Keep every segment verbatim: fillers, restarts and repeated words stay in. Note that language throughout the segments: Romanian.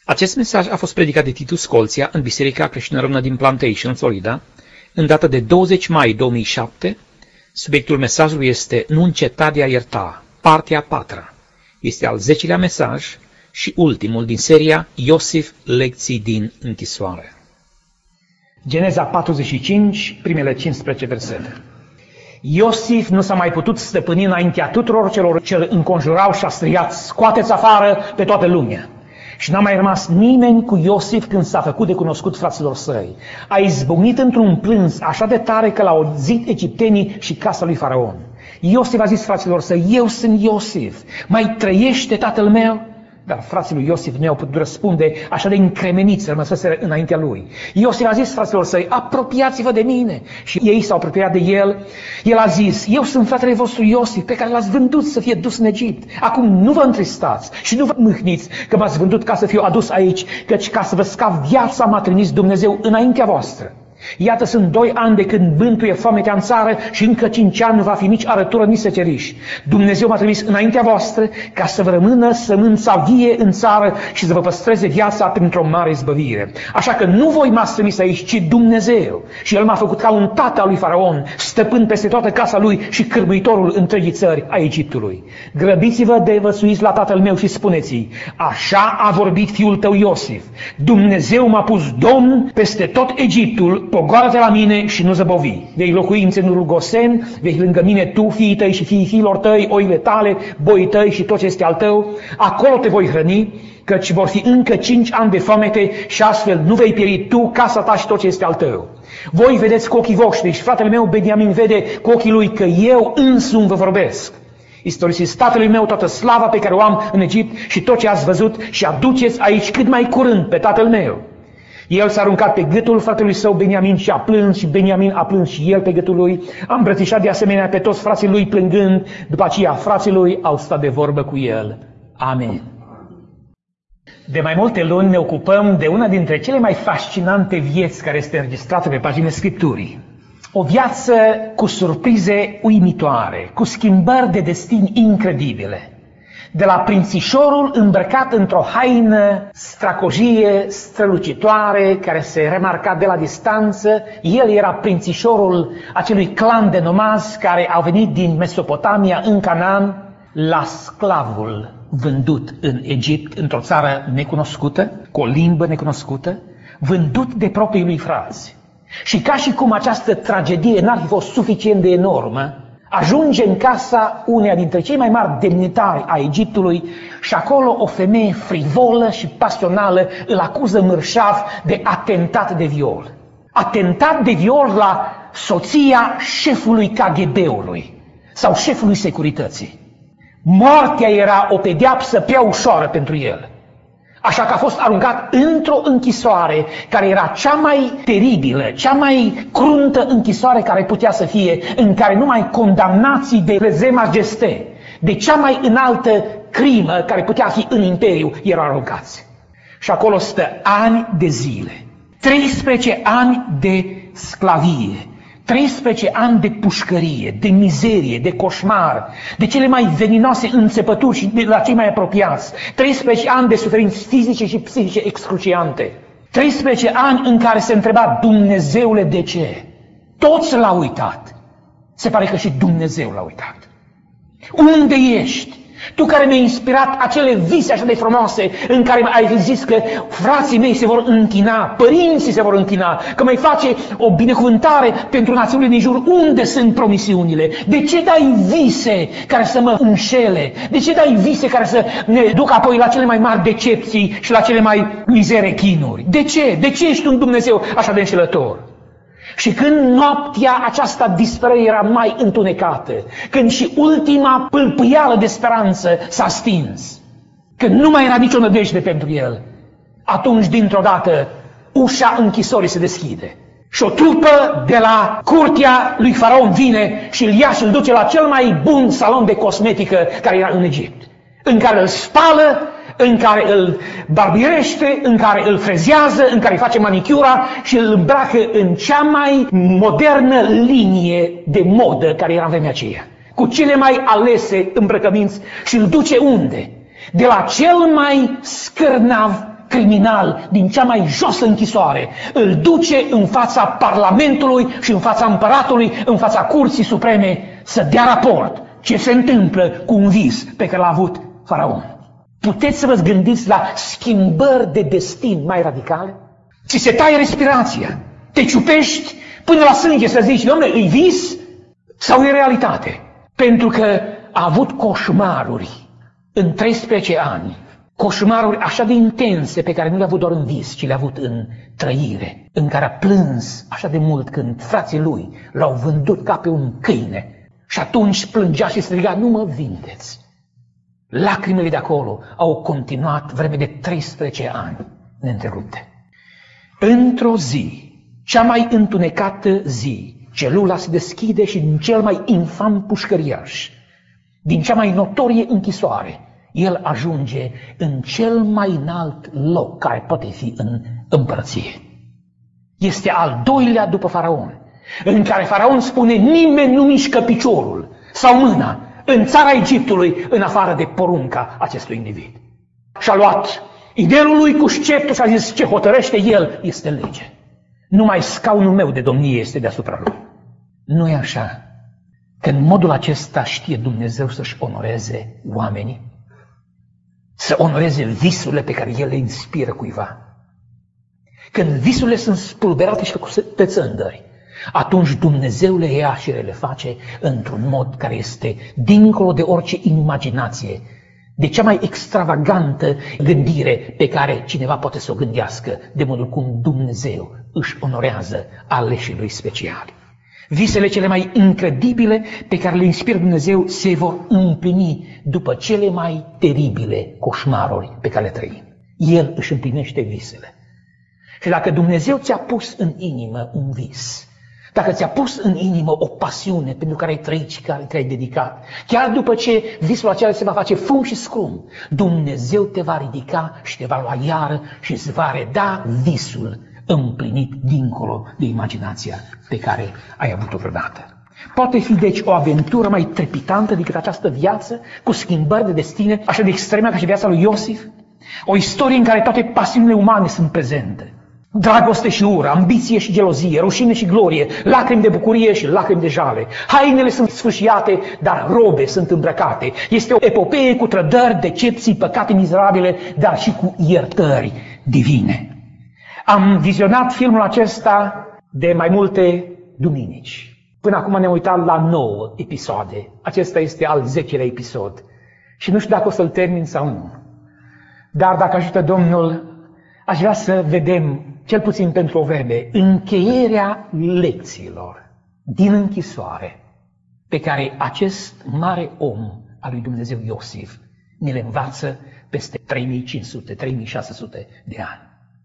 Acest mesaj a fost predicat de Titus Colția în Biserica Creștină Română din Plantation, Florida, în data de douăzeci mai două mii șapte. Subiectul mesajului este Nu înceta de a ierta, partea a patra. Este al zecelea mesaj și ultimul din seria Iosif, lecții din închisoare. Geneza patruzeci și cinci, primele cincisprezece versete. Iosif nu s-a mai putut stăpâni înaintea tuturor celor ce îl înconjurau și a strigat: scoateți afară pe toată lumea! Și n-a mai rămas nimeni cu Iosif când s-a făcut de cunoscut fraților săi. A izbucnit într-un plâns așa de tare că l-au auzit egiptenii și casa lui Faraon. Iosif a zis fraților săi: eu sunt Iosif, mai trăiește tatăl meu? Dar frații lui Iosif nu i-au putut răspunde, așa de încremeniți rămăseseră înaintea lui. Iosif a zis fraților săi: apropiați-vă de mine. Și ei s-au apropiat de el. El a zis: eu sunt fratele vostru Iosif, pe care l-ați vândut să fie dus în Egipt. Acum nu vă întristați și nu vă mâhniți că m-ați vândut ca să fiu adus aici, căci ca să vă scap viața m-a trimis Dumnezeu înaintea voastră. Iată, sunt doi ani de când bântuie foametea în țară și încă cinci ani nu va fi nici arătură, nici seceriș. Dumnezeu m-a trimis înaintea voastră ca să vă rămână sămânța vie în țară și să vă păstreze viața printr-o mare izbăvire. Așa că nu voi m-ați trimis aici, ci Dumnezeu. Și El m-a făcut ca un tată al lui Faraon, stăpân peste toată casa lui și cârmuitorul întregii țări a Egiptului. Grăbiți-vă de văsuiți la tatăl meu și spuneți-i: așa a vorbit fiul tău Iosif. Dumnezeu m-a pus domn peste tot Egiptul, pogoară-te la mine și nu zăbovi. Vei locui în ținurul Gosen, vei lângă mine tu, fiii tăi și fiii fiilor tăi, oile tale, boii tăi și tot ce este al tău. Acolo te voi hrăni, căci vor fi încă cinci ani de foamete și astfel nu vei pieri tu, casa ta și tot ce este al tău. Voi vedeți cu ochii voștri și fratele meu Beniamin vede cu ochii lui că eu însumi vă vorbesc. Istorisiți tatălui meu toată slava pe care o am în Egipt și tot ce ați văzut și aduceți aici cât mai curând pe tatăl meu. El s-a aruncat pe gâtul fratelui său Beniamin și a plâns și Beniamin a plâns și el pe gâtul lui. A îmbrățișat de asemenea pe toți frații lui plângând. După aceea frații lui au stat de vorbă cu el. Amen. De mai multe luni ne ocupăm de una dintre cele mai fascinante vieți care este înregistrată pe paginile Scripturii. O viață cu surprize uimitoare, cu schimbări de destin incredibile. De la prințișorul îmbrăcat într-o haină stracojie, strălucitoare, care se remarca de la distanță, el era prințișorul acelui clan de nomazi care au venit din Mesopotamia în Canaan, la sclavul vândut în Egipt, într-o țară necunoscută, cu o limbă necunoscută, vândut de proprii lui frați. Și ca și cum această tragedie n-ar fi fost suficient de enormă, ajunge în casa uneia dintre cei mai mari demnitari a Egiptului și acolo o femeie frivolă și pasională îl acuză mărșav de atentat de viol. Atentat de viol la soția șefului K G B-ului sau șefului securității. Moartea era o pedeapsă prea ușoară pentru el. Așa că a fost aruncat într-o închisoare care era cea mai teribilă, cea mai cruntă închisoare care putea să fie, în care numai condamnații de leze majeste, de cea mai înaltă crimă care putea fi în imperiu, erau aruncați. Și acolo stă ani de zile, treisprezece ani de sclavie, treisprezece ani de pușcărie, de mizerie, de coșmar, de cele mai veninoase înțepături și de la cei mai apropiați, treisprezece ani de suferinți fizice și psihice excruciante, treisprezece ani în care se întreba: Dumnezeule, de ce? Toți l-au uitat. Se pare că și Dumnezeu l-a uitat. Unde ești? Tu care mi-ai inspirat acele vise așa de frumoase în care ai zis că frații mei se vor închina, părinții se vor închina, că mai face o binecuvântare pentru națiunile din jur. Unde sunt promisiunile? De ce dai vise care să mă înșele? De ce dai vise care să ne ducă apoi la cele mai mari decepții și la cele mai mizere chinuri? De ce? De ce ești un Dumnezeu așa de înșelător? Și când noaptea aceasta disperării era mai întunecată, când și ultima pâlpâială de speranță s-a stins, când nu mai era nicio nădejde pentru el, atunci dintr-o dată ușa închisorii se deschide și o trupă de la curtea lui Faraon vine și îl ia și îl duce la cel mai bun salon de cosmetică care era în Egipt, în care îl spală, în care îl barbierește, în care îl frezează, în care îi face manicura și îl îmbracă în cea mai modernă linie de modă care era în vremea aceea, cu cele mai alese îmbrăcăminți, și îl duce unde? De la cel mai scârnav criminal din cea mai josă închisoare, îl duce în fața Parlamentului și în fața împăratului, în fața Curții Supreme, să dea raport ce se întâmplă cu un vis pe care l-a avut Faraon. Puteți să vă gândiți la schimbări de destin mai radicale? Ți se taie respirația, te ciupești până la sânge să zici, dom'le, îi vis sau e realitate? Pentru că a avut coșmaruri în treisprezece ani, coșmaruri așa de intense pe care nu le-a avut doar în vis, ci le-a avut în trăire, în care a plâns așa de mult când frații lui l-au vândut ca pe un câine. Și atunci plângea și striga, nu mă vindeți. Lacrimile de acolo au continuat vreme de treisprezece ani neîntrerupte. Într-o zi, cea mai întunecată zi, celula se deschide și din cel mai infam pușcăriaș, din cea mai notorie închisoare, el ajunge în cel mai înalt loc care poate fi în împărăție. Este al doilea după Faraon, în care Faraon spune, nimeni nu mișcă piciorul sau mâna în țara Egiptului, în afară de porunca acestui individ. Și-a luat inelul lui cu sceptul și a zis, ce hotărăște el este lege. Numai scaunul meu de domnie este deasupra lui. Nu e așa că în modul acesta știe Dumnezeu să-și onoreze oamenii? Să onoreze visurile pe care El le inspiră cuiva? Când visurile sunt spulberate și pe țândări, atunci Dumnezeu le ia și le face într-un mod care este dincolo de orice imaginație, de cea mai extravagantă gândire pe care cineva poate să o gândească, de modul cum Dumnezeu își onorează aleșii lui speciali. Visele cele mai incredibile pe care le inspiră Dumnezeu se vor împlini după cele mai teribile coșmaruri pe care le trăim. El își împlinește visele. Și dacă Dumnezeu ți-a pus în inimă un vis, dacă ți-a pus în inimă o pasiune pentru care ai trăit și care te-ai dedicat, chiar după ce visul acela se va face fum și scrum, Dumnezeu te va ridica și te va lua iară și îți va reda visul împlinit dincolo de imaginația pe care ai avut-o vreodată. Poate fi deci o aventură mai trepitantă decât această viață, cu schimbări de destine, așa de extreme ca și viața lui Iosif? O istorie în care toate pasiunile umane sunt prezente. Dragoste și ură, ambiție și gelozie, rușine și glorie, lacrimi de bucurie și lacrimi de jale. Hainele sunt sfâșiate, dar robe sunt îmbrăcate. Este o epopee cu trădări, decepții, păcate mizerabile, dar și cu iertări divine. Am vizionat filmul acesta de mai multe duminici. Până acum ne-am uitat la nouă episoade. Acesta este al zecelea episod. Și nu știu dacă o să-l termin sau nu. Dar dacă ajută Domnul, aș vrea să vedem, cel puțin pentru o vreme, încheierea lecțiilor din închisoare pe care acest mare om al lui Dumnezeu Iosif ne le învață peste trei mii cinci sute, trei mii șase sute de ani.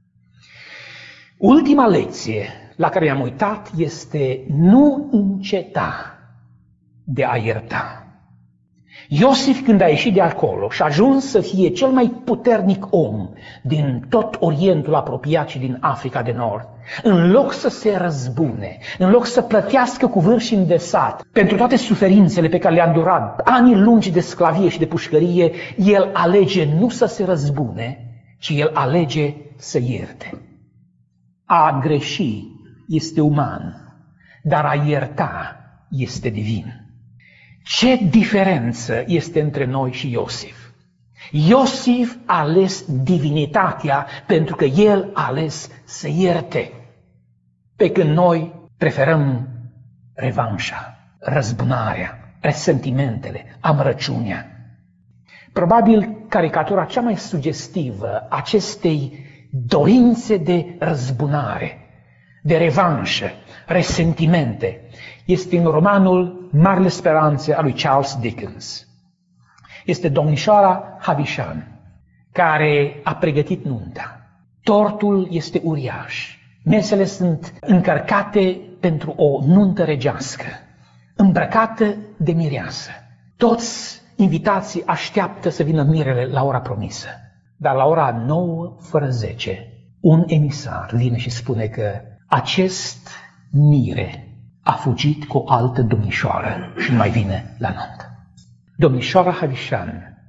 Ultima lecție la care am uitat este nu înceta de a ierta. Iosif, când a ieșit de acolo și a ajuns să fie cel mai puternic om din tot Orientul apropiat și din Africa de Nord, în loc să se răzbune, în loc să plătească cu vârf și îndesat pentru toate suferințele pe care le-a îndurat, ani lungi de sclavie și de pușcărie, el alege nu să se răzbune, ci el alege să ierte. A greși este uman, dar a ierta este divin. Ce diferență este între noi și Iosif? Iosif a ales divinitatea pentru că el a ales să ierte, pe când noi preferăm revanșa, răzbunarea, resentimentele, amărăciunea. Probabil caricatura cea mai sugestivă acestei dorințe de răzbunare, de revanșă, resentimente, este în romanul Marile Speranțe a lui Charles Dickens. Este domnișoara Havisham, care a pregătit nunta. Tortul este uriaș. Mesele sunt încărcate pentru o nuntă regească, îmbrăcată de mireasă. Toți invitații așteaptă să vină mirele la ora promisă. Dar la ora nouă fără zece, un emisar vine și spune că acest mire a fugit cu o altă domnișoară și nu mai vine la nuntă. Domnișoara Havisham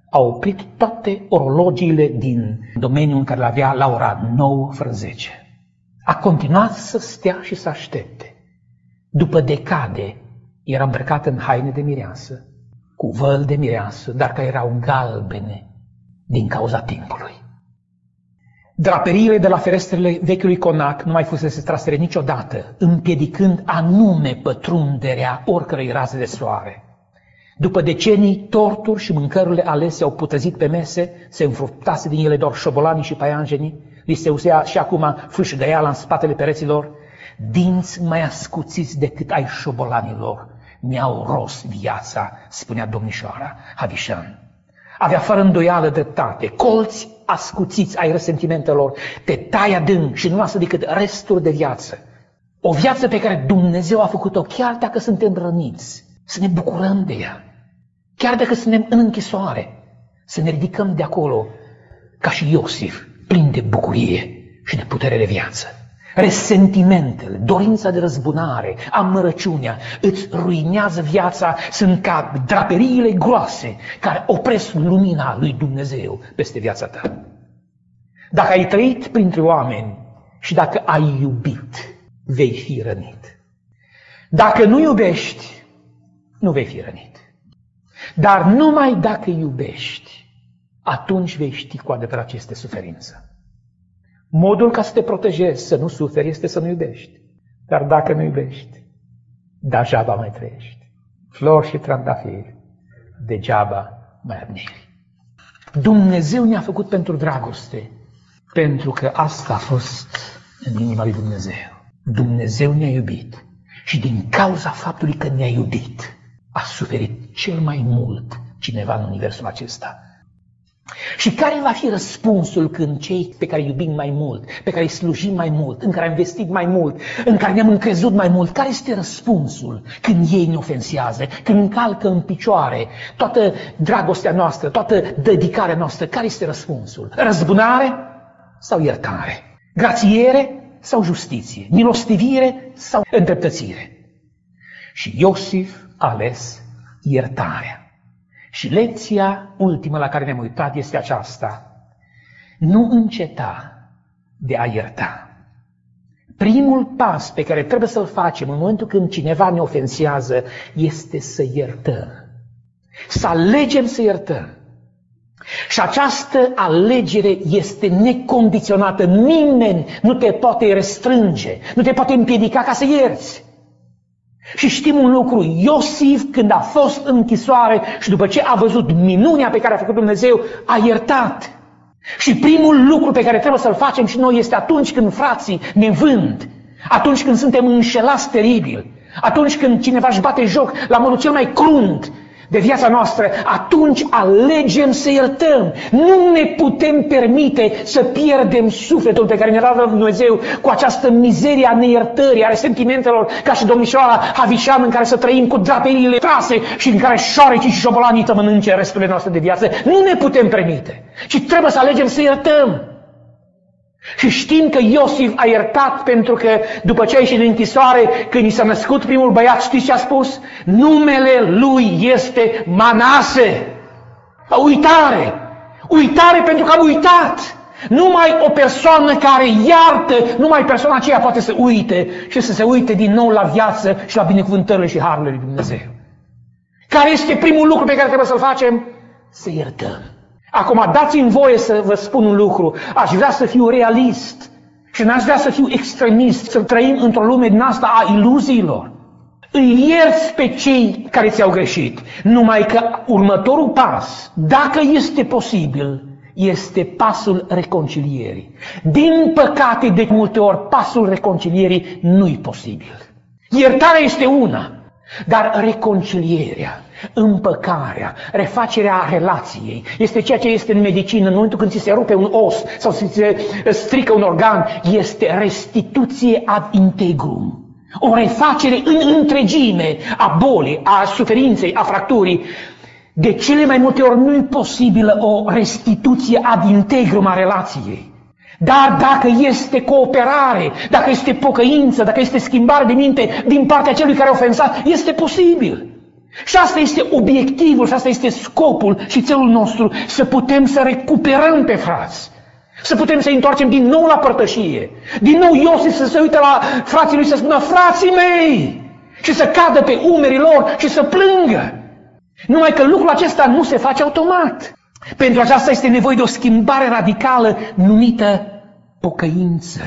a oprit toate orologiile din domeniul în care le avea la ora nouă fără zece. A continuat să stea și să aștepte. După decade, era îmbrăcat în haine de mireasă, cu văl de mireasă, dar care erau galbene din cauza timpului. Draperiile de la ferestrele vechiului conac nu mai fusese trasere niciodată, împiedicând anume pătrunderea oricărei raze de soare. După decenii, torturi și mâncărurile alese au putăzit pe mese, se înfruptase din ele doar șobolanii și paianjenii, li se usea și acum fâșgăiala în spatele pereților. Dinți mai ascuțiți decât ai șobolanilor mi-au ros viața, spunea domnișoara Havisham. Avea fără îndoială dreptate, colți ascuțiți ai resentimentelor, te tai adânc și nu lasă decât resturi de viață. O viață pe care Dumnezeu a făcut-o chiar dacă suntem răniți, să ne bucurăm de ea. Chiar dacă suntem în închisoare, să ne ridicăm de acolo ca și Iosif, plin de bucurie și de putere de viață. Resentimentele, dorința de răzbunare, amărăciunea îți ruinează viața, sunt ca draperiile groase care opresc lumina lui Dumnezeu peste viața ta. Dacă ai trăit printre oameni și dacă ai iubit, vei fi rănit. Dacă nu iubești, nu vei fi rănit. Dar numai dacă iubești, atunci vei ști cu adevărat ce este suferință. Modul ca să te protejezi, să nu suferi, este să nu iubești. Dar dacă nu iubești, degeaba mai trăiești. Flori și trandafiri, degeaba mai admiri. Dumnezeu ne-a făcut pentru dragoste, pentru că asta a fost în inima lui Dumnezeu. Dumnezeu ne-a iubit și din cauza faptului că ne-a iubit, a suferit cel mai mult cineva în universul acesta. Și care va fi răspunsul când cei pe care îi iubim mai mult, pe care îi slujim mai mult, în care am investit mai mult, în care ne-am încrezut mai mult, care este răspunsul când ei ne ofensează, când încalcă în picioare toată dragostea noastră, toată dedicarea noastră? Care este răspunsul? Răzbunare sau iertare? Grațiere sau justiție? Milostivire sau îndreptățire? Și Iosif a ales iertarea. Și lecția ultimă la care ne-am uitat este aceasta: nu înceta de a ierta. Primul pas pe care trebuie să-l facem în momentul când cineva ne ofensează este să iertăm. Să alegem să iertăm. Și această alegere este necondiționată. Nimeni nu te poate restrânge, nu te poate împiedica ca să ierți. Și știm un lucru, Iosif, când a fost în închisoare și după ce a văzut minunea pe care a făcut Dumnezeu, a iertat. Și primul lucru pe care trebuie să-l facem și noi este atunci când frații ne vând, atunci când suntem înșelați teribil, atunci când cineva își bate joc la modul cel mai crunt de viața noastră, atunci alegem să iertăm. Nu ne putem permite să pierdem sufletul pe care ne-a dat Dumnezeu cu această mizerie a neiertării, a resentimentelor, ca și domnișoara Havisham, în care să trăim cu draperiile trase și în care șoarecii și șobolanii să mănânce resturile noastre de viață. Nu ne putem permite, ci trebuie să alegem să iertăm. Și știm că Iosif a iertat pentru că după ce a ieșit din închisoare, când i s-a născut primul băiat, știți ce a spus? Numele lui este Manase. Uitare! Uitare pentru că am uitat! Numai o persoană care iartă, numai persoana aceea poate să uite și să se uite din nou la viață și la binecuvântările și harurile lui Dumnezeu. Care este primul lucru pe care trebuie să-l facem? Să iertăm. Acum, dați-mi voie să vă spun un lucru. Aș vrea să fiu realist și n-aș vrea să fiu extremist, să trăim într-o lume din asta a iluziilor. Îi ierți pe cei care ți-au greșit, numai că următorul pas, dacă este posibil, este pasul reconcilierii. Din păcate, de multe ori, pasul reconcilierii nu-i posibil. Iertarea este una, dar reconcilierea, împăcarea, refacerea relației, este ceea ce este în medicină. În momentul când ți se rupe un os sau ți se strică un organ, este restituție ad integrum. O refacere în întregime a bolii, a suferinței, a fracturii. De cele mai multe ori nu e posibilă o restituție ad integrum a relației. Dar dacă este cooperare, dacă este pocăință, dacă este schimbare de minte din partea celui care a ofensat, este posibil. Și asta este obiectivul, și asta este scopul și țelul nostru, să putem să recuperăm pe frați. Să putem să-i întoarcem din nou la părtășie. Din nou Iosif să se uite la frații lui să spună, frații mei! Și să cadă pe umerii lor și să plângă. Numai că lucrul acesta nu se face automat. Pentru aceasta este nevoie de o schimbare radicală numită pocăință.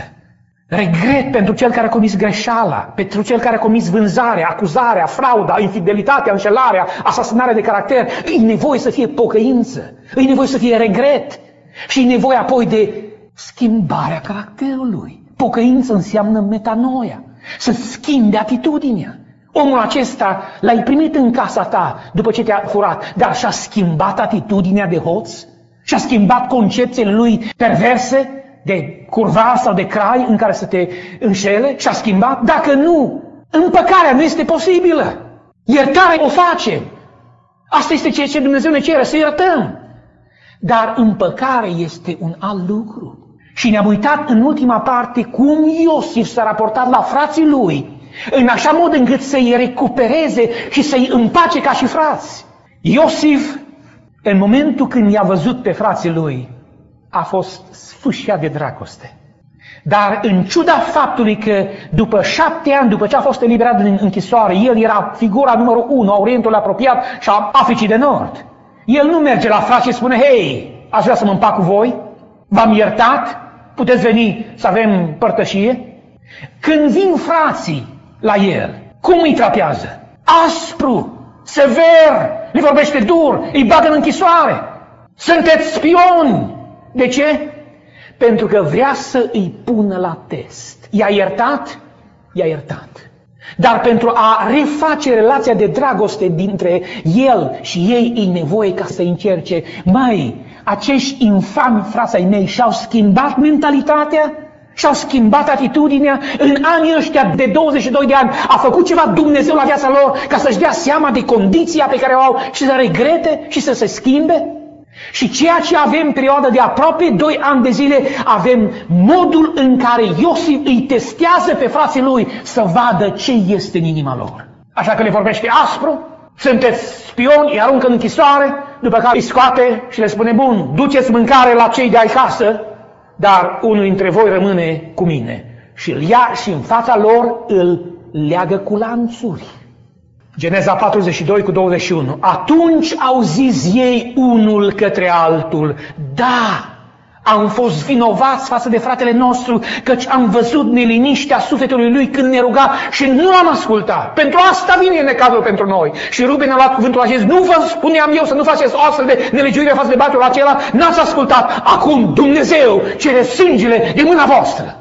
Regret pentru cel care a comis greșeala, pentru cel care a comis vânzarea, acuzarea, frauda, infidelitatea, înșelarea, asasinarea de caracter. E nevoie să fie pocăință, e nevoie să fie regret și e nevoie apoi de schimbarea caracterului. Pocăință înseamnă metanoia, să schimbi atitudinea. Omul acesta l-ai primit în casa ta după ce te-a furat, dar și-a schimbat atitudinea de hoț, și-a schimbat concepțiile lui perverse, de curva sau de crai în care să te înșele, și-a schimbat. Dacă nu, împăcarea nu este posibilă. Iertarea o facem. Asta este ceea ce Dumnezeu ne cere, să iertăm. Dar împăcarea este un alt lucru. Și ne-am uitat în ultima parte cum Iosif s-a raportat la frații lui, în așa mod încât să-i recupereze și să-i împace ca și frați. Iosif, în momentul când i-a văzut pe frații lui, a fost sfâșiat de dragoste. Dar în ciuda faptului că după șapte ani, după ce a fost eliberat din închisoare, el era figura numărul unu a Orientului apropiat și a Africii de Nord. El nu merge la frați și spune, hei, aș vrea să mă împac cu voi, v-am iertat, puteți veni să avem părtășie. Când vin frații la el, cum îi tratează? Aspru, sever, le vorbește dur, îi bagă în închisoare. Sunteți spioni! De ce? Pentru că vrea să îi pună la test. I-a iertat? I-a iertat. Dar pentru a reface relația de dragoste dintre el și ei, e nevoie ca să încerce. Măi, acești infami frați ai mei și-au schimbat mentalitatea? Și-au schimbat atitudinea? În anii ăștia de douăzeci și doi de ani a făcut ceva Dumnezeu la viața lor ca să-și dea seama de condiția pe care o au și să regrete și să se schimbe? Și ceea ce avem în perioada de aproape doi ani de zile, avem modul în care Iosif îi testează pe frații lui să vadă ce este în inima lor. Așa că le vorbește aspru, sunteți spioni, îi aruncă în închisoare, după care îi scoate și le spune, bun, duceți mâncare la cei de acasă, dar unul dintre voi rămâne cu mine. Și îl ia și în fața lor îl leagă cu lanțuri. Geneza patruzeci și doi cu douăzeci și unu. Atunci au zis ei unul către altul, da, am fost vinovați față de fratele nostru, căci am văzut neliniștea sufletului lui când ne ruga și nu am ascultat. Pentru asta vine necazul pentru noi. Și Ruben a luat cuvântul acesta, nu vă spuneam eu să nu faceți o astfel de nelegiuire față de băiatul acela, n-ați ascultat. Acum Dumnezeu cere sângele de mâna voastră.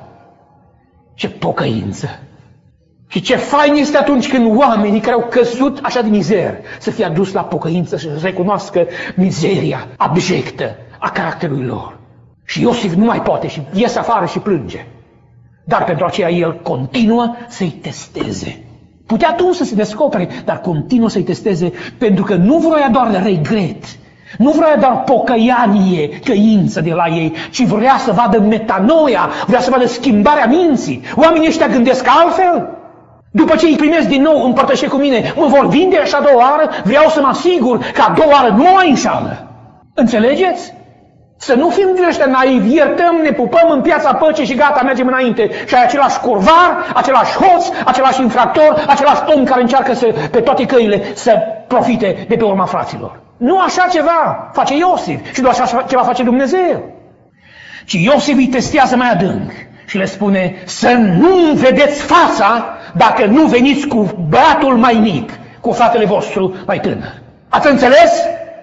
Ce pocăință! Și ce fain este atunci când oamenii care au căzut așa de mizer să fie adus la pocăință și să recunoască mizeria abjectă a caracterului lor. Și Iosif nu mai poate și iese afară și plânge. Dar pentru aceea el continuă să-i testeze. Putea atunci să se descopere, dar continuă să-i testeze pentru că nu vroia doar regret, nu vroia doar pocăianie, căință de la ei, ci vrea să vadă metanoia, vrea să vadă schimbarea minții. Oamenii ăștia gândesc altfel. După ce îi primesc din nou împărtășe cu mine, mă vor vinde așa a doua oară, vreau să mă asigur că a doua oară nu mai înșală. Înțelegeți? Să nu fim din ăștia naivi, iertăm, ne pupăm în piața păcii și gata, mergem înainte. Și ai același curvar, același hoț, același infractor, același om care încearcă să, pe toate căile să profite de pe urma fraților. Nu așa ceva face Iosif și nu așa ceva face Dumnezeu. Ci Iosif îi testează mai adânc și le spune să nu vedeți fața dacă nu veniți cu băiatul mai mic, cu fratele vostru mai tânăr. Ați înțeles?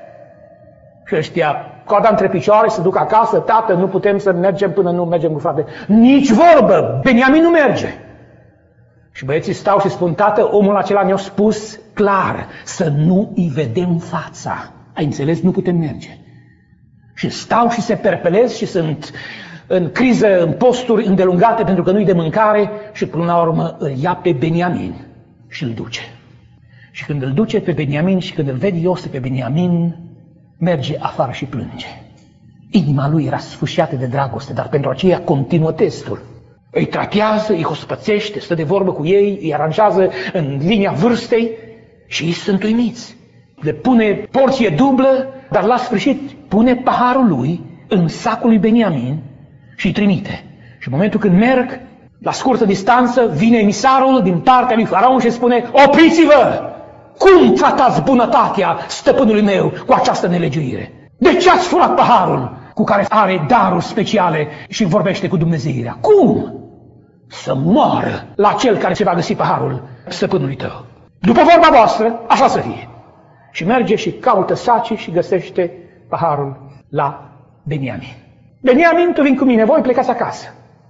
Și ăștia, coada între picioare, să duc acasă, tată, nu putem să mergem până nu mergem cu frate. Nici vorbă, Beniamin nu merge. Și băieții stau și spun, tată, omul acela ne-a spus clar să nu îi vedem fața. Ai înțeles? Nu putem merge. Și stau și se perpelez și sunt în criză, în posturi îndelungate pentru că nu-i de mâncare și până la urmă îl ia pe Beniamin și îl duce. Și când îl duce pe Beniamin și când îl vede Iosif pe Beniamin, merge afară și plânge. Inima lui era sfâșiată de dragoste, dar pentru aceea continuă testul. Îi tratează, îi hospățește, stă de vorbă cu ei, îi aranjează în linia vârstei Și ei sunt uimiți. Le pune porție dublă, dar la sfârșit pune paharul lui în sacul lui Beniamin și îi trimite. Și în momentul când merg, la scurtă distanță, vine emisarul din partea lui Faraon și spune: opriți-vă! Cum tratați bunătatea stăpânului meu cu această nelegiuire? De ce ați furat paharul cu care are daruri speciale și vorbește cu Dumnezeirea? Cum? Să moară la cel care se va găsi paharul stăpânului tău. După vorba voastră, așa să fie. Și merge și caută sacii și găsește paharul la Beniamin. Beniamin, tu vin cu mine, voi plecați acasă.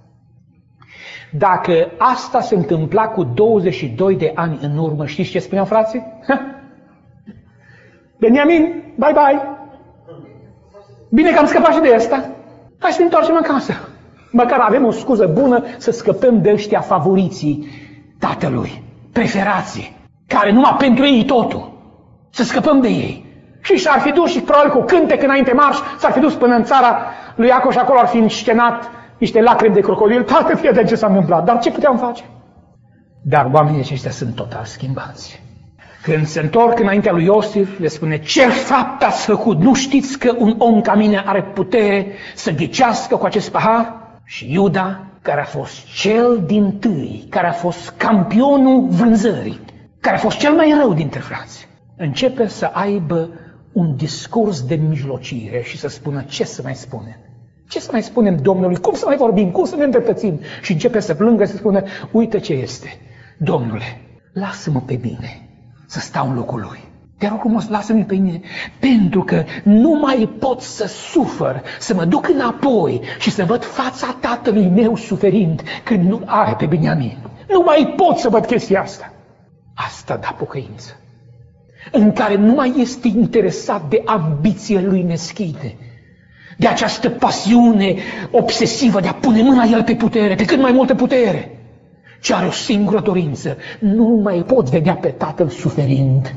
Dacă asta se întâmpla cu douăzeci și doi de ani în urmă, știți ce spuneau frații? Ha? Beniamin, bye bye! Bine că am scăpat și de asta. Hai să ne întoarcem acasă. Măcar avem o scuză bună să scăpăm de ăștia favoriții tatălui, preferații, care numai pentru ei totul. Să scăpăm de ei. Și s-ar fi dus și probabil cu cântec înainte marș, s-ar fi dus până în țara lui Iacov și acolo ar fi înscenat niște lacrimi de crocodil. Tată, fie de ce s-a întâmplat. Dar ce puteam face? Dar oamenii aceștia sunt total schimbați. Când se întorc înaintea lui Iosif, le spune: ce fapt ați făcut? Nu știți că un om ca mine are putere să ghicească cu acest pahar? Și Iuda, care a fost cel dintâi, care a fost campionul vânzării, care a fost cel mai rău dintre frați, începe să aibă un discurs de mijlocire și să spună: ce să mai spunem? Ce să mai spunem Domnului? Cum să mai vorbim? Cum să ne îndreptățim? Și începe să plângă și să spună: uite ce este. Domnule, lasă-mă pe mine să stau în locul lui. Te rog frumos, lasă-mă pe mine, pentru că nu mai pot să sufăr, să mă duc înapoi și să văd fața tatălui meu suferind când nu are pe Beniamin. Nu mai pot să văd chestia asta. Asta da pocăință, în care nu mai este interesat de ambiție lui meschine, de această pasiune obsesivă de a pune mâna el pe putere, pe cât mai multă putere, ci are o singură dorință: nu mai pot vedea pe tatăl suferind.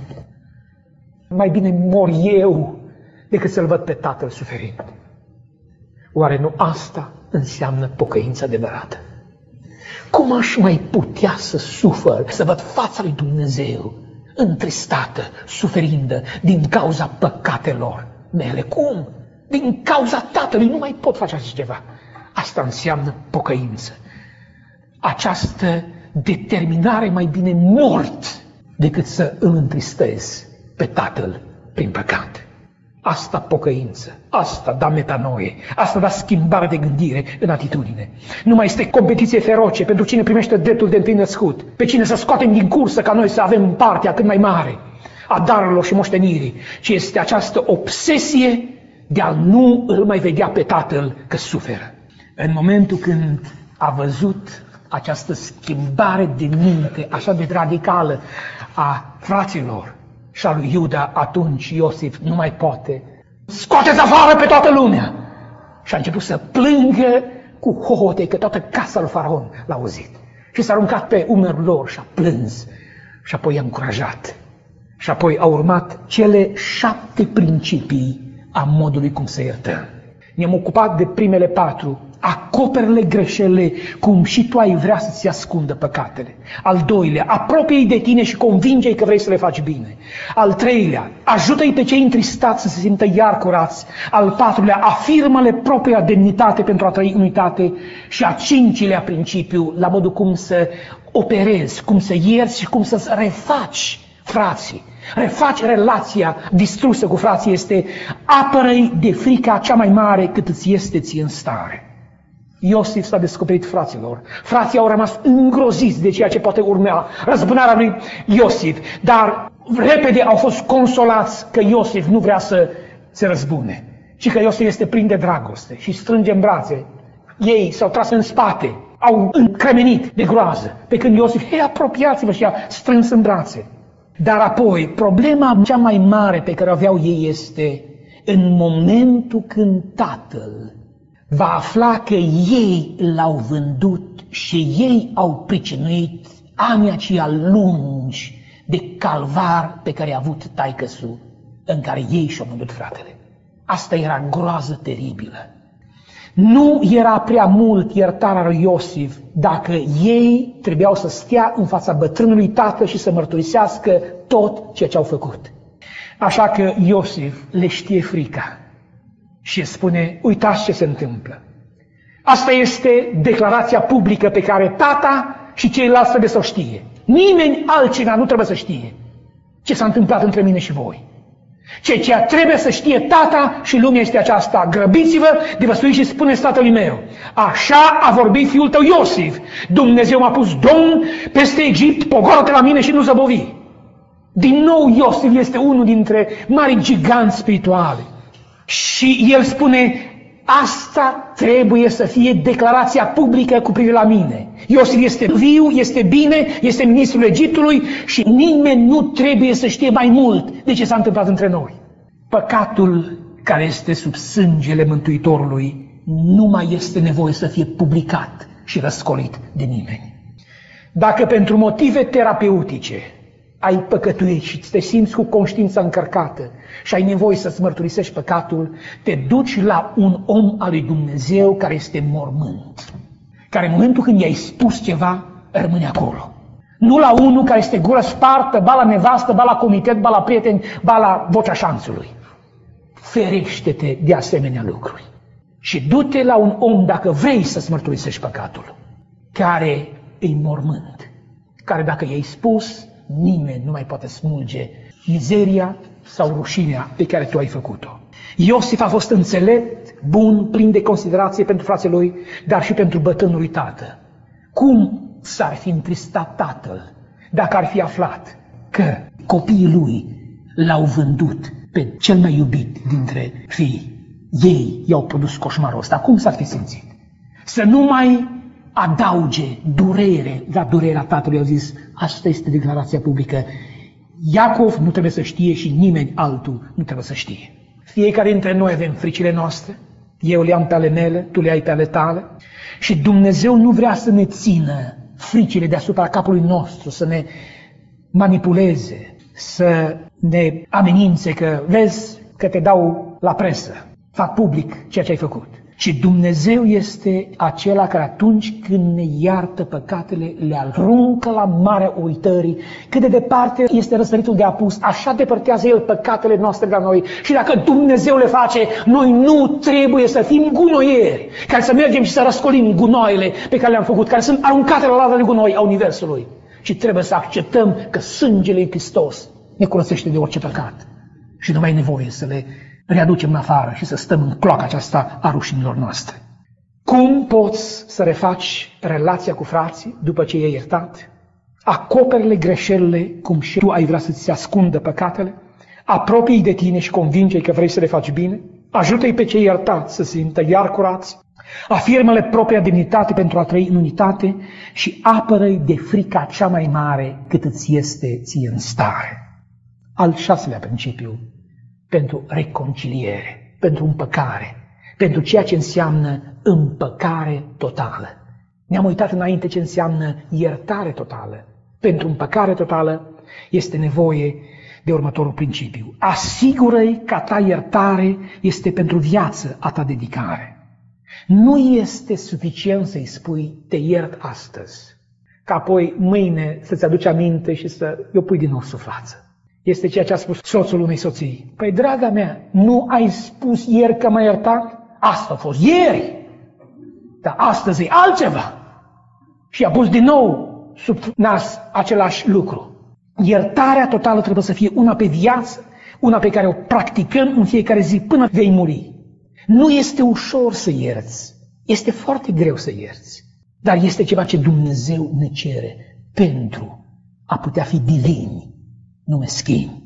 Mai bine mor eu decât să-l văd pe tatăl suferind. Oare nu asta înseamnă pocăința adevărată? Cum aș mai putea să sufăr, să văd fața lui Dumnezeu întristată, suferindă din cauza păcatelor mele? Cum? Din cauza tatălui nu mai pot face așa ceva. Asta înseamnă pocăință. Această determinare, mai bine mort decât să îl întristez pe tatăl prin păcat. Asta pocăință, asta da metanoie, asta da schimbare de gândire în atitudine. Nu mai este competiție feroce pentru cine primește dreptul de întâi născut, pe cine să scoatem din cursă ca noi să avem partea cât mai mare a darurilor și moștenirii, ci este această obsesie de a nu îl mai vedea pe tatăl că suferă. În momentul când a văzut această schimbare de minte așa de radicală a fraților și a lui Iuda, atunci Iosif nu mai poate. Scoateți afară pe toată lumea! Și a început să plângă cu hohote, că toată casa lui Faraon l-a auzit. Și s-a aruncat pe umerul lor și a plâns. Și apoi i-a încurajat. Și apoi a urmat cele șapte principii a modului cum să iertăm. Ne-am ocupat de primele patru. Acoperă-le greșelile cum și tu ai vrea să-ți ascundă păcatele. Al doilea, apropie-i de tine și convinge-i că vrei să le faci bine. Al treilea, ajută-i pe cei întristați să se simtă iar curați. Al patrulea, afirmă-le propria demnitate pentru a trăi unitate. Și a cincilea principiu, la modul cum să operezi, cum să ierți și cum să refaci frații. Refaci relația distrusă cu frații, este apără-i de frica cea mai mare cât îți este ție în stare. Iosif s-a descoperit fraților. Frații au rămas îngroziți de ceea ce poate urmea, răzbunarea lui Iosif, dar repede au fost consolați că Iosif nu vrea să se răzbune, ci că Iosif este plin de dragoste și strânge în brațe. Ei s-au tras în spate, au încremenit de groază, pe când Iosif: hei, apropiați-vă, și i-a strâns în brațe. Dar apoi, problema cea mai mare pe care o aveau ei este în momentul când tatăl va afla că ei l-au vândut și ei au pricinuit anii aceia lungi de calvar pe care a avut taică-su, în care ei și-au vândut fratele. Asta era groază teribilă. Nu era prea mult iertarea lui Iosif dacă ei trebuiau să stea în fața bătrânului tată și să mărturisească tot ceea ce au făcut. Așa că Iosif le știe frica și spune, uitați ce se întâmplă. Asta este declarația publică pe care tata și ceilalți trebuie să o știe. Nimeni altcineva nu trebuie să știe ce s-a întâmplat între mine și voi. Ceea ce trebuie să știe tata și lumea este aceasta. Grăbiți-vă de vă sui și spuneți tatălui meu. Așa a vorbit fiul tău Iosif. Dumnezeu m-a pus domn peste Egipt, pogoră-te la mine și nu zăbovi. Din nou Iosif este unul dintre mari giganți spirituale. Și el spune, asta trebuie să fie declarația publică cu privire la mine. Iosif este viu, este bine, este ministrul Egiptului și nimeni nu trebuie să știe mai mult de ce s-a întâmplat între noi. Păcatul care este sub sângele Mântuitorului nu mai este nevoie să fie publicat și răscolit de nimeni. Dacă pentru motive terapeutice ai păcătuit și te simți cu conștiința încărcată și ai nevoie să-ți mărturisești păcatul, te duci la un om al lui Dumnezeu care este mormânt, care în momentul când i-ai spus ceva, rămâne acolo. Nu la unul care este gură spartă, ba la nevastă, ba la comitet, ba la prieteni, ba la vocea șanțului. Ferește-te de asemenea lucruri. Și du-te la un om dacă vrei să-ți mărturisești păcatul, care îi mormânt, care dacă i-ai spus, nimeni nu mai poate smulge mizeria sau rușinea pe care tu ai făcut-o. Iosif a fost înțelept, bun, plin de considerație pentru frații lui, dar și pentru bătrânul lui tată. Cum s-ar fi întristat tatăl dacă ar fi aflat că copiii lui l-au vândut pe cel mai iubit dintre fii? Ei i-au produs coșmarul ăsta. Cum s-ar fi simțit? Să nu mai adauge durere la durerea tatălui. Au zis, asta este declarația publică. Iacov nu trebuie să știe și nimeni altul nu trebuie să știe. Fiecare dintre noi avem fricile noastre. Eu le am pe ale mele, tu le ai pe ale tale. Și Dumnezeu nu vrea să ne țină fricile deasupra capului nostru, să ne manipuleze, să ne amenințe că vezi că te dau la presă, fac public ceea ce ai făcut. Și Dumnezeu este acela care atunci când ne iartă păcatele, le aruncă la marea uitării. Cât de departe este răsăritul de apus, așa depărtează El păcatele noastre de la noi. Și dacă Dumnezeu le face, noi nu trebuie să fim gunoieri, care să mergem și să răscolim gunoaiele pe care le-am făcut, care sunt aruncate la ladă de gunoi a Universului. Și trebuie să acceptăm că sângele lui Hristos ne curățește de orice păcat. Și nu mai e nevoie să le readucem în afară și să stăm în cloaca aceasta a rușinilor noastre. Cum poți să refaci relația cu frații după ce i-ai iertat? Acoperi-le greșelile cum și tu ai vrea să-ți se ascundă păcatele? Apropie-i de tine și convinge-i că vrei să le faci bine? Ajută-i pe cei iertați să se simtă iar curați? Afirmă-le propria demnitate pentru a trăi în unitate și apără-i de frica cea mai mare cât îți este ție în stare. Al șaselea principiu, pentru reconciliere, pentru împăcare, pentru ceea ce înseamnă împăcare totală. Ne-am uitat înainte ce înseamnă iertare totală. Pentru împăcare totală este nevoie de următorul principiu. Asigură-i că a ta iertare este pentru viață a ta dedicare. Nu este suficient să-i spui, te iert astăzi, ca apoi mâine să-ți aduci aminte și să o pui din nou sub față. Este ceea ce a spus soțul unei soții. Păi, draga mea, nu ai spus ieri că m-ai iertat? Asta a fost ieri. Dar astăzi e altceva. Și a pus din nou sub nas același lucru. Iertarea totală trebuie să fie una pe viață, una pe care o practicăm în fiecare zi până vei muri. Nu este ușor să ierți. Este foarte greu să ierți. Dar este ceva ce Dumnezeu ne cere pentru a putea fi divini, nu meschini.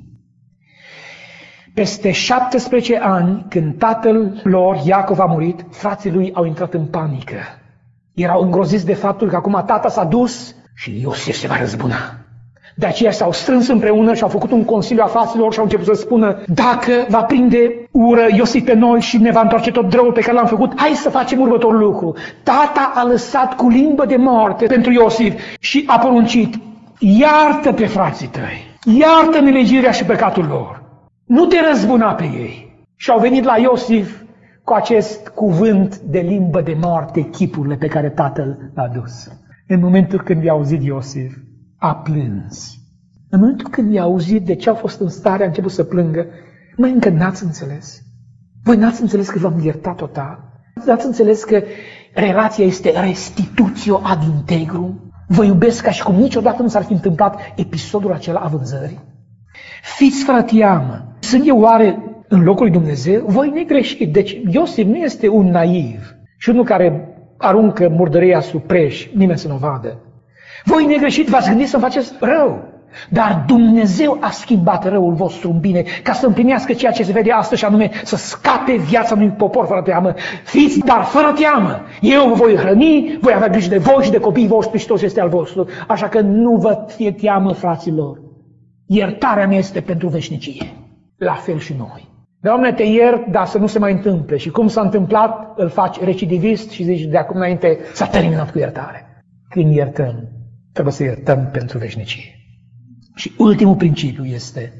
Peste șaptesprezece ani, când tatăl lor, Iacov, a murit, frații lui au intrat în panică. Erau îngroziți de faptul că acum tata s-a dus și Iosif se va răzbuna. De aceea s-au strâns împreună și au făcut un consiliu a fraților și au început să spună, dacă va prinde ură Iosif pe noi și ne va întoarce tot răul pe care l-am făcut, hai să facem următorul lucru. Tata a lăsat cu limbă de moarte pentru Iosif și a poruncit, iartă pe frații tăi. Iartă nelegirea și păcatul lor. Nu te răzbuna pe ei. Și au venit la Iosif cu acest cuvânt de limbă de moarte chipurile pe care tatăl l-a dus. În momentul când i-a auzit Iosif, a plâns. În momentul când i-a auzit de ce au fost în stare, a început să plângă. Măi, încă n-ați înțeles? Voi n-ați înțeles că v-am iertat total? N-ați înțeles că relația este restitutio ad integrum? Vă iubesc ca și cum niciodată nu s-ar fi întâmplat episodul acela a vânzării? Fiți fără teamă. Sunt eu oare în locul lui Dumnezeu? Voi negreșit. Deci Iosif nu este un naiv și unul care aruncă murdăria sub preș, nimeni să nu vadă. Voi negreșit, v-ați gândit să-mi faceți rău. Dar Dumnezeu a schimbat răul vostru în bine ca să împlinească ceea ce se vede astăzi și anume să scape viața unui popor fără teamă. Fiți, dar fără teamă. Eu vă voi hrăni, voi avea grijă de voi și de copiii voștri și tot ce este al vostru. Așa că nu vă fie teamă, fraților. Iertarea mea este pentru veșnicie. La fel și noi. Doamne, te iert, dar să nu se mai întâmple. Și cum s-a întâmplat, îl faci recidivist și zici de acum înainte s-a terminat cu iertare. Când iertăm, trebuie să iertăm pentru veșnicie. Și ultimul principiu este: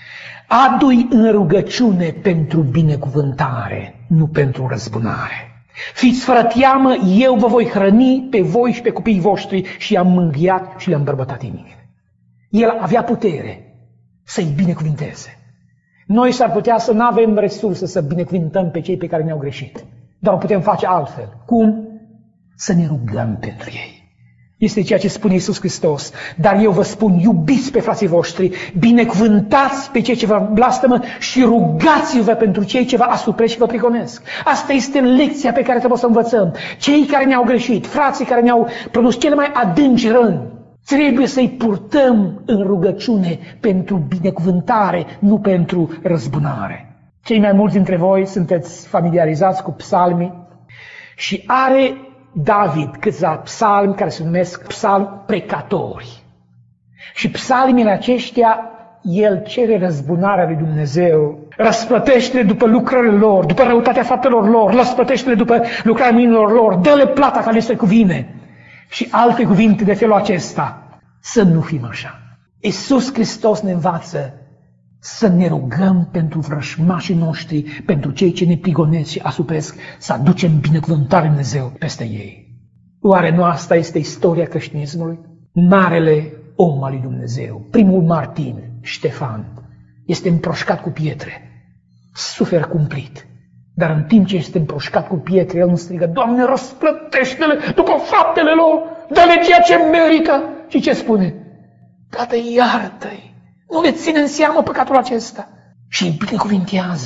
adu-i în rugăciune pentru binecuvântare, nu pentru răzbunare. Fiți fără teamă, eu vă voi hrăni pe voi și pe copiii voștri. Și i-am mângâiat și le-am bărbătat inimile. El avea putere să-i binecuvinteze. Noi s-ar putea să nu avem resurse să binecuvintăm pe cei pe care ne-au greșit, dar o putem face altfel. Cum? Să ne rugăm pentru ei. Este ceea ce spune Iisus Hristos. Dar eu vă spun, iubiți pe frații voștri, binecuvântați pe cei ce vă blastămă și rugați-vă pentru cei ce vă asupresc și vă prigonesc. Asta este lecția pe care trebuie să o învățăm. Cei care ne-au greșit, frații care ne-au produs cele mai adânci răni, trebuie să-i purtăm în rugăciune pentru binecuvântare, nu pentru răzbunare. Cei mai mulți dintre voi sunteți familiarizați cu psalmii și are David câțiva psalmi care se numesc psalmi precatori. Și psalmile aceștia, el cere răzbunarea lui Dumnezeu. Răsplătește-le după lucrările lor, după răutatea faptelor lor, răsplătește-le după lucrarea mâinilor lor, dă-le plata care le se cuvine. Și alte cuvinte de felul acesta. Să nu fim așa. Iisus Hristos ne învață să ne rugăm pentru vrășmașii noștri, pentru cei ce ne prigonesc și asupresc, să aducem binecuvântare Dumnezeu peste ei. Oare nu asta este istoria creștinismului? Marele om al lui Dumnezeu, primul martir, Ștefan, este împroșcat cu pietre, suferă cumplit. Dar în timp ce este împroșcat cu pietre, el nu strigă: Doamne, răsplătește-le după faptele lor, dă-le ceea ce merită. Și ce spune? Tată, iartă-i. Nu le ține în seamă păcatul acesta. Și îi binecuvintează.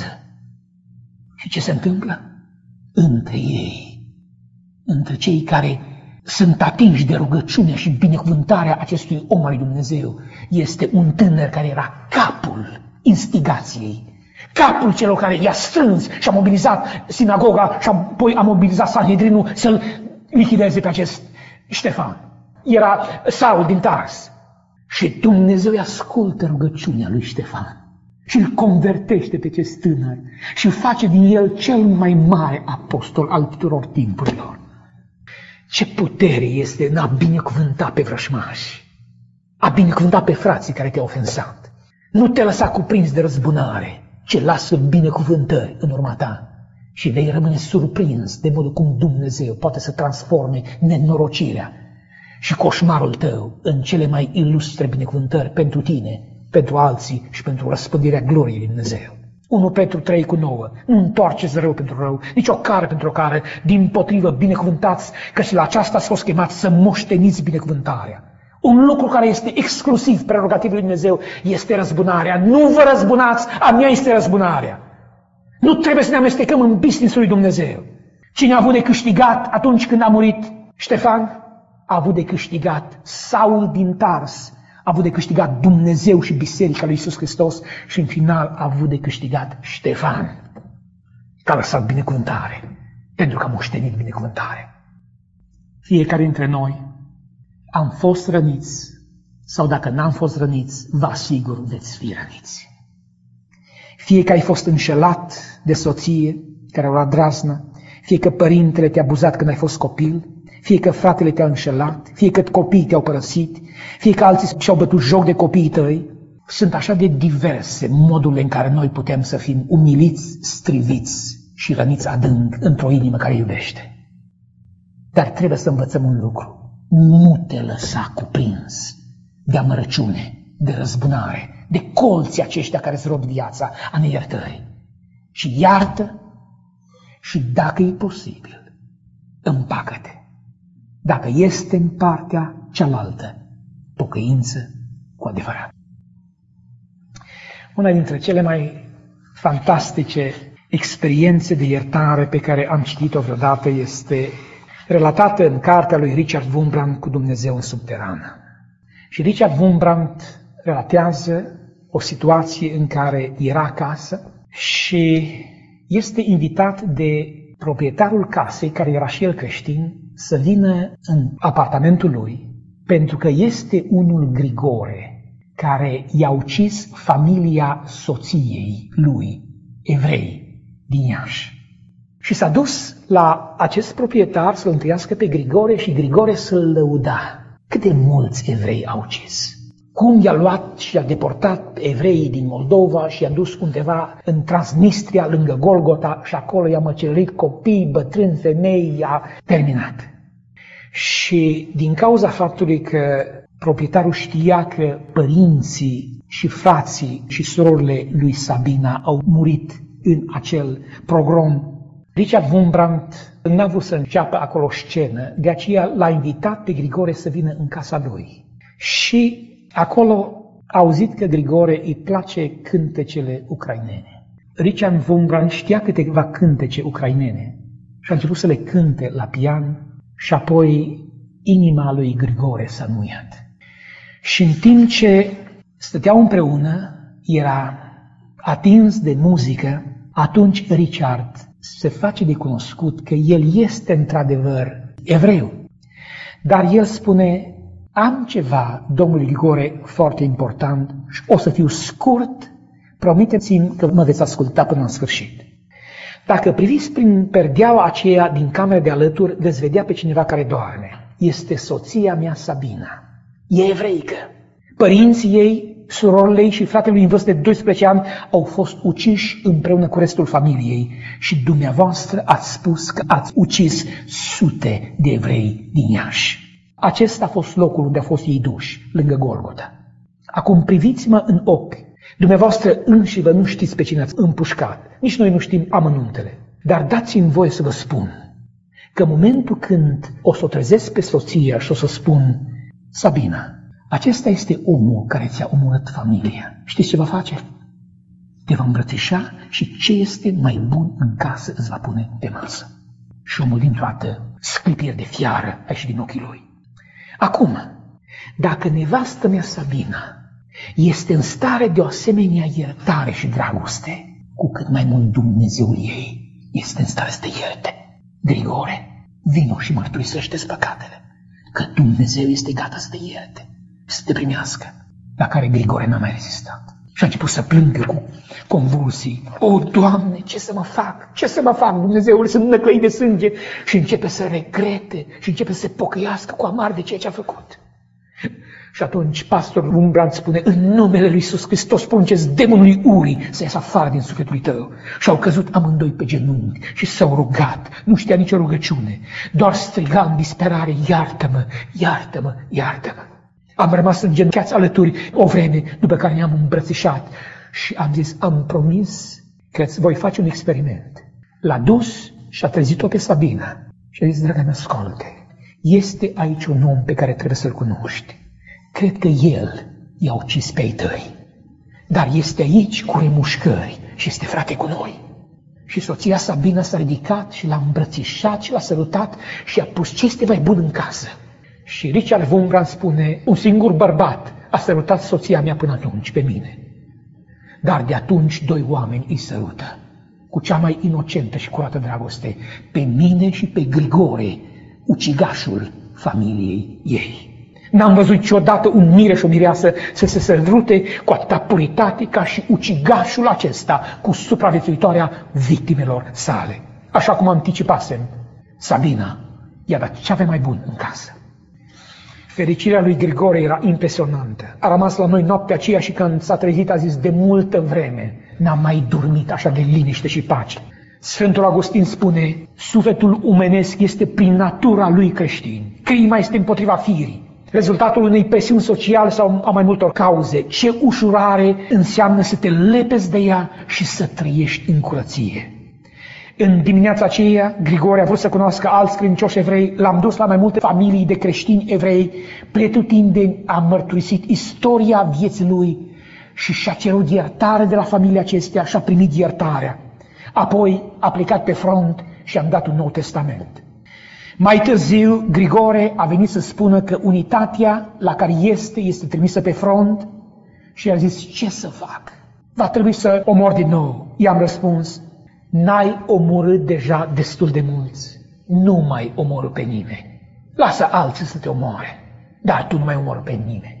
Și ce se întâmplă? Între ei, între cei care sunt atinși de rugăciunea și binecuvântarea acestui om al lui Dumnezeu, este un tânăr care era capul instigației, capul celor care i-a strâns și a mobilizat sinagoga și apoi a mobilizat Sanhedrinul să-l lichideze pe acest Ștefan. Era Saul din Tars. Și Dumnezeu îi ascultă rugăciunea lui Ștefan și îl convertește pe acest tânăr și îl face din el cel mai mare apostol al tuturor timpurilor. Ce putere este în a binecuvânta pe vrășmași, a binecuvânta pe frații care te-au ofensat. Nu te lăsa cuprins de răzbunare, ci lasă binecuvântări în urma ta și vei rămâne surprins de modul cum Dumnezeu poate să transforme nenorocirea și coșmarul tău în cele mai ilustre binecuvântări pentru tine, pentru alții și pentru răspândirea gloriei lui Dumnezeu. unu Petru trei cu nouă. Nu întoarceți rău pentru rău, nici o cară pentru o cară, dimpotrivă binecuvântați, căci la aceasta ați fost chemați să moșteniți binecuvântarea. Un lucru care este exclusiv prerogativul lui Dumnezeu este răzbunarea. Nu vă răzbunați, a mea este răzbunarea. Nu trebuie să ne amestecăm în business-ul lui Dumnezeu. Cine a avut de câștigat atunci când a murit Ștefan? A avut de câștigat Saul din Tars, a avut de câștigat Dumnezeu și Biserica lui Iisus Hristos și în final a avut de câștigat Ștefan, că a lăsat binecuvântare, pentru că a moștenit binecuvântare. Fiecare dintre noi am fost răniți sau dacă n-am fost răniți, vă asigur veți fi răniți. Fie că ai fost înșelat de soție care a luat draznă, fie că părintele te-a abuzat când ai fost copil, fie că fratele te-a înșelat, fie că copiii te-au părăsit, fie că alții și-au bătut joc de copiii tăi. Sunt așa de diverse modurile în care noi putem să fim umiliți, striviți și răniți adânc într-o inimă care iubește. Dar trebuie să învățăm un lucru. Nu te lăsa cuprins de amărăciune, de răzbunare, de colții aceștia care îți rob viața, a neiertării. Și iartă și, dacă e posibil, împacă-te. Dacă este în partea cealaltă pocăință cu adevărat. Una dintre cele mai fantastice experiențe de iertare pe care am citit-o vreodată este relatată în cartea lui Richard Wurmbrand Cu Dumnezeu în subteran. Și Richard Wurmbrand relatează o situație în care era acasă și este invitat de proprietarul casei, care era și el creștin, să vină în apartamentul lui, pentru că este unul Grigore, care i-a ucis familia soției lui, evrei, din Iași. Și s-a dus la acest proprietar să-l întâlnească pe Grigore și Grigore să-l lăuda. Cât de mulți evrei au ucis? Cum i-a luat și a deportat evreii din Moldova și i-a dus undeva în Transnistria, lângă Golgota, și acolo i-a măcerit copii, bătrâni, femei, i-a terminat. Și din cauza faptului că proprietarul știa că părinții și frații și surorile lui Sabina au murit în acel pogrom, Richard Wurmbrand n-a vrut să înceapă acolo o scenă, de aceea l-a invitat pe Grigore să vină în casa lui. Și acolo a auzit că Grigore îi place cântecele ucrainene. Richard Wurmbrand știa câteva cântece ucrainene și a început să le cânte la pian și apoi inima lui Grigore s-a înmuiat. Și în timp ce stăteau împreună, era atins de muzică, atunci Richard se face de cunoscut că el este într-adevăr evreu. Dar el spune: am ceva, domnul Grigore, foarte important și o să fiu scurt, promiteți-mi că mă veți asculta până în sfârșit. Dacă priviți prin perdeaua aceea din camera de alături, veți vedea pe cineva care doarme. Este soția mea Sabina. E evreică. Părinții ei, surorile ei și fratele lui în vârstă de doisprezece ani au fost uciși împreună cu restul familiei și dumneavoastră ați spus că ați ucis sute de evrei din Iași. Acesta a fost locul unde a fost ei duși, lângă Golgota. Acum priviți-mă în ochi. Dumneavoastră înși vă nu știți pe cine ați împușcat. Nici noi nu știm amănuntele. Dar dați-mi voie să vă spun că în momentul când o să o trezesc pe soția și o să spun: Sabina, acesta este omul care ți-a omorât familia. Știți ce va face? Te va îmbrățișa și ce este mai bun în casă îți va pune pe masă. Și omul dintr-o dată, sclipiri de fiară, a ieșit din ochii lui. Acum, dacă nevastă mea Sabina este în stare de o asemenea iertare și dragoste, cu cât mai mult Dumnezeul ei este în stare să te ierte. Grigore, vino și mărturisește-ți păcatele, că Dumnezeu este gata să te ierte, să te primească. La care Grigore n-a mai rezistat și a început să plângă cu convulsii. O, Doamne, ce să mă fac? Ce să mă fac, Dumnezeul? Sunt năclăit de sânge. Și începe să regrete și începe să se pocăiască cu amar de ceea ce a făcut. Și atunci pastorul Wurmbrand spune: în numele lui Iisus Hristos poruncesc demonului urii să iasă afară din sufletul tău. Și au căzut amândoi pe genunchi și s-au rugat. Nu știa nicio rugăciune, doar striga în disperare: iartă-mă, iartă-mă, iartă-mă. Am rămas îngenunchiați alături o vreme, după care ne-am îmbrățișat și am zis: am promis că îți voi face un experiment. L-a dus și a trezit-o pe Sabina și a zis: dragă mea, asculte, este aici un om pe care trebuie să-l cunoști. Cred că el i-a ucis pe ei tăi, dar este aici cu remușcări și este frate cu noi. Și soția Sabina s-a ridicat și l-a îmbrățișat și l-a sărutat și a pus ce este mai bun în casă. Și Richard Wurmbrand spune: un singur bărbat a sărutat soția mea până atunci, pe mine. Dar de atunci doi oameni îi sărută, cu cea mai inocentă și curată dragoste, pe mine și pe Grigore, ucigașul familiei ei. N-am văzut niciodată un mire și o mireasă să se sărute cu atâta puritate ca și ucigașul acesta cu supraviețuitoarea victimelor sale. Așa cum anticipasem, Sabina i-a dat ce avea mai bun în casă. Fericirea lui Grigore era impresionantă. A rămas la noi noaptea aceea și când s-a trezit a zis: de multă vreme n-am mai dormit așa de liniște și pace. Sfântul Augustin spune, sufletul omenesc este prin natura lui creștin. Crima este împotriva firii. Rezultatul unei presiuni sociale sau a mai multor cauze. Ce ușurare înseamnă să te lepezi de ea și să trăiești în curăție. În dimineața aceea, Grigore a vrut să cunoască alți credincioși evrei, l-am dus la mai multe familii de creștini evrei, pretutindeni a mărturisit istoria vieții lui și și-a cerut iertare de la familia acestea și a primit iertarea. Apoi a plecat pe front și am dat un Nou Testament. Mai târziu, Grigore a venit să spună că unitatea la care este, este trimisă pe front și a zis, ce să fac? Va trebui să omor din nou. I-am răspuns, n-ai omorât deja destul de mulți, nu mai omorâ pe nimeni. Lasă alții să te omoare, dar tu nu mai omorâ pe nimeni.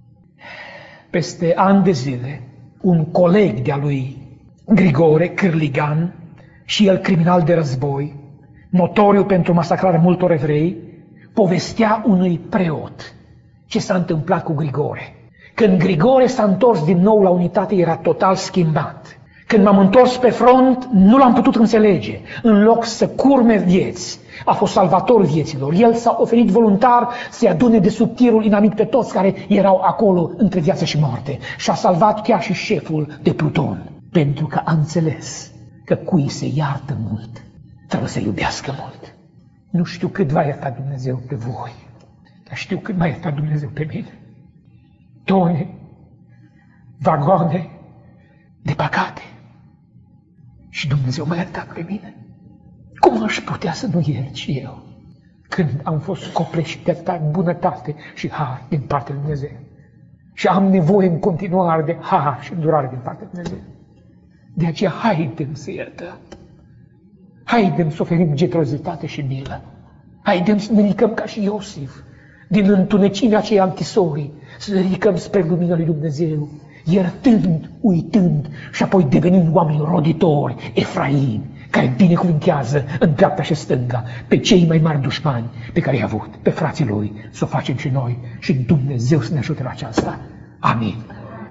Peste ani de zile, un coleg de-a lui Grigore, cârligan, și el criminal de război, notoriu pentru masacrarea multor evrei, povestea unui preot ce s-a întâmplat cu Grigore. Când Grigore s-a întors din nou la unitate, era total schimbat. Când m-am întors pe front, nu l-am putut înțelege. În loc să curme vieți, a fost salvatorul vieților. El s-a oferit voluntar să-i adune de sub tirul inamic pe toți care erau acolo între viață și moarte. Și a salvat chiar și șeful de pluton. Pentru că a înțeles că cui se iartă mult, trebuie să iubească mult. Nu știu cât va ierta Dumnezeu pe voi, dar știu cât va ierta Dumnezeu pe mine. Tone, vagoane de păcate. Și Dumnezeu m-a iertat pe mine. Cum aș putea să nu iert și eu când am fost copleșit de atâta bunătate și har din partea lui Dumnezeu? Și am nevoie în continuare de har și îndurare din partea lui Dumnezeu. De aceea haidem să iertăm. Haidem să oferim generozitate și milă. Haidem să ne ridicăm ca și Iosif, din întunecimea aceea închisorii, să ne ridicăm spre lumina lui Dumnezeu, iertând, uitând și apoi devenind oameni roditori, Efraim, care binecuvintează în dreapta și stânga pe cei mai mari dușmani pe care i-a avut, pe frații lui, să o facem și noi și Dumnezeu să ne ajute la aceasta. Amin.